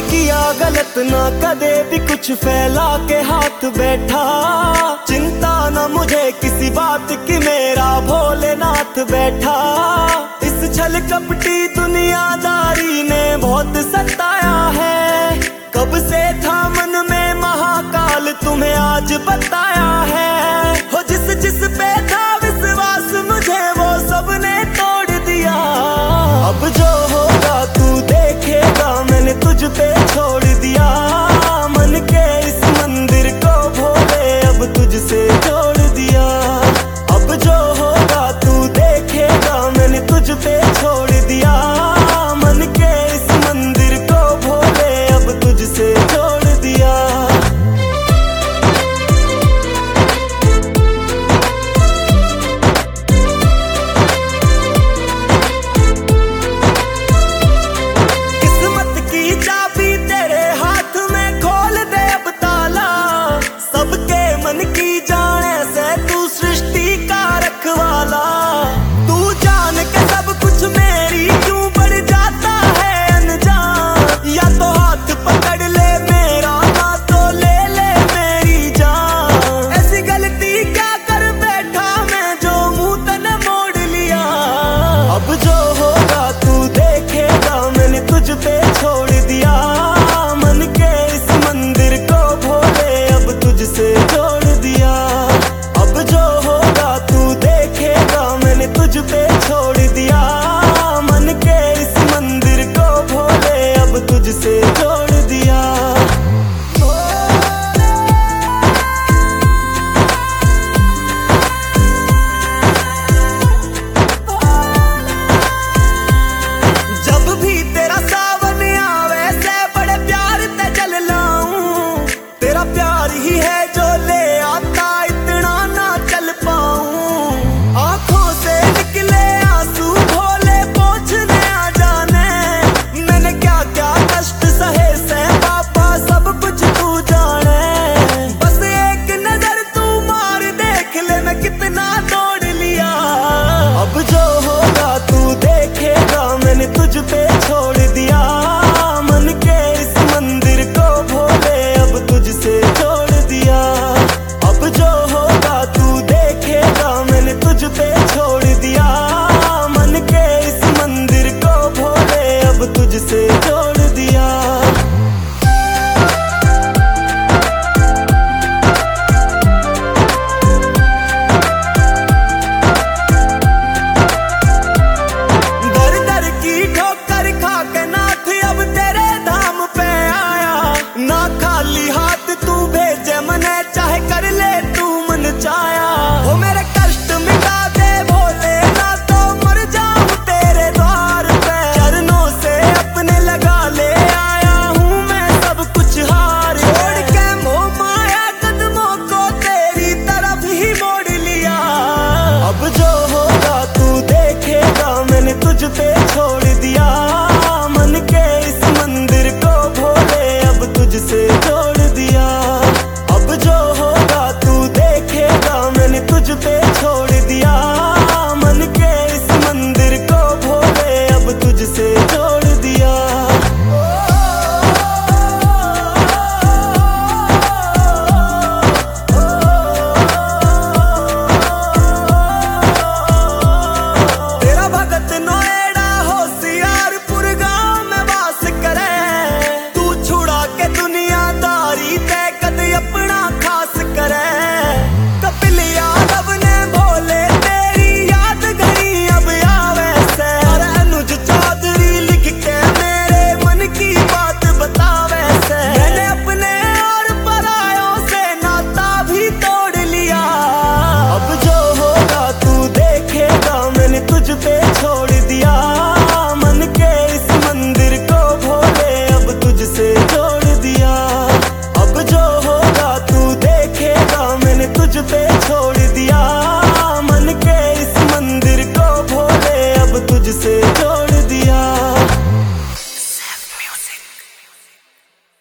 किया गलत ना कदे भी कुछ फैला के हाथ बैठा। चिंता न मुझे किसी बात की मेरा भोलेनाथ बैठा। इस छल कपटी दुनियादारी ने बहुत सताया है। कब से था मन में महाकाल तुम्हें आज बताया है। हो जिस जिस पे था विश्वास मुझे वो सबने तोड़ दिया। अब जो होगा तू देखेगा मैंने तुझ पे छोड़ दिया। मन के इस मंदिर को भोले अब तुझसे जोड़ दिया। अब जो होगा तू देखेगा मैंने तुझ पे छोड़ दिया। मन के इस मंदिर को भोले अब तुझसे जोड़ दिया। किस्मत की चाबी तेरे हाथ में खोल दे अब ताला। सबके मन की जाने से तू सृष्टि का रखवाला। तू जान के सब कुछ मेरी क्यों बढ़ जाता है अनजान। या तो हाथ पकड़ ले मेरा ना तो ले ले मेरी जान। ऐसी गलती क्या कर बैठा मैं जो मुंह तने मोड़ लिया। अब जो होगा तू देखेगा मैंने तुझ पे छोड़ दिया। मन के इस मंदिर को भोले अब तुझसे जोड़ दिया। अब जो होगा तू देखेगा मैंने तुझ पे छोड़ दिया। मन के इस मंदिर को भोले अब तुझसे जोड़ दिया। जब भी तेरा सावन आवे से बड़े प्यार ते जल लाऊं। तेरा प्यार ही है